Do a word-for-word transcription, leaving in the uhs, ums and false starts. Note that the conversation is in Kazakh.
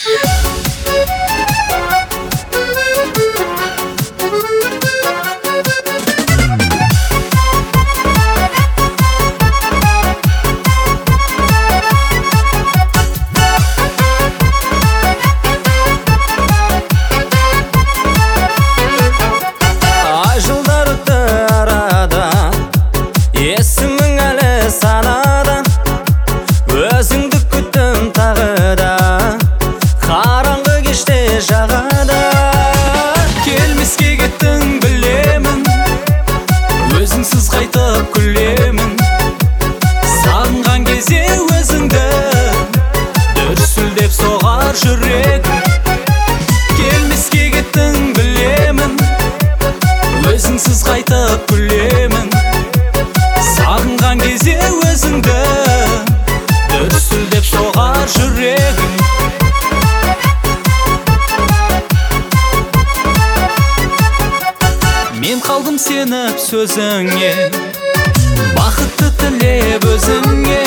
Есімің әлі санада, өзіңді күттім тағы да, қараңғы кеште жағада. Келмеске кеттің білемін, өзіңсіз қайтып күлемін. Сағынған кезде өзіңді дүрсілдеп соғар жүрегім. Келмеске кеттің білемін, өзіңсіз қайтып күлемін. Сағынған кезде өзіңді дүрсілдеп соғар жүрегім. Мен қалдым сеніп сөзіңе, бақытты тілеп өзіңе.